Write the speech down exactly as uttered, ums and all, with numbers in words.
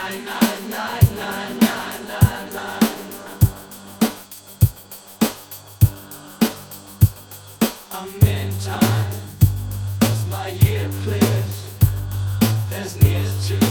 I'm in time, as my year clears, there's near to